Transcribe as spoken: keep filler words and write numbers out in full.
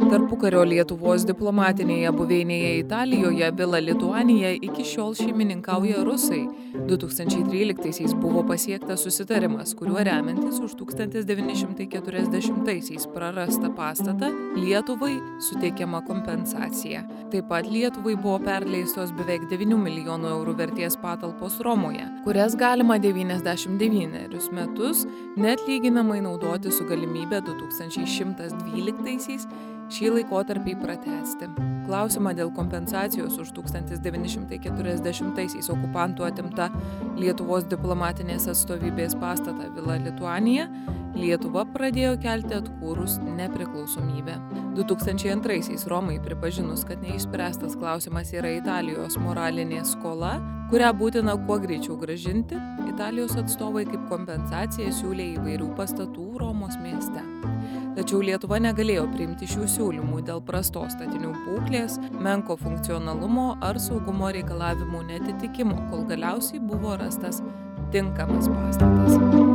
Tarpukario Lietuvos diplomatinėje buveinėje Italijoje Vila Lituanija iki šiol šeimininkauja rusai. du tūkstančiai tryliktaisiais buvo pasiektas susitarimas, kuriuo remiantis už tūkstantis devyni šimtai keturiasdešimtaisiais prarastą pastatą Lietuvai suteikiama kompensacija. Taip pat Lietuvai buvo perleistos beveik devynių milijonų eurų vertės patalpos Romoje, kurias galima devyniasdešimt devynerius metus neatlyginamai naudoti su galimybė du tūkstančiai šimtas dvyliktaisiais šį laikotarpį pratęsti. Klausimą dėl kompensacijos už tūkstantis devyni šimtai keturiasdešimtaisiais okupantų atimta Lietuvos diplomatinės atstovybės pastatą Vila Lituanija Lietuva pradėjo kelti atkūrus nepriklausomybę. du tūkstančiai antraisiais Romai pripažinus, kad neišspręstas klausimas yra Italijos moralinė skola, kurią būtina kuo greičiau grąžinti, Italijos atstovai kaip kompensaciją siūlė įvairių pastatų Romos mieste. Tačiau Lietuva negalėjo priimti šių siūlymų dėl prastos statinių būklės, menko funkcionalumo ar saugumo reikalavimų neatitikimo, kol galiausiai buvo rastas tinkamas pastatas.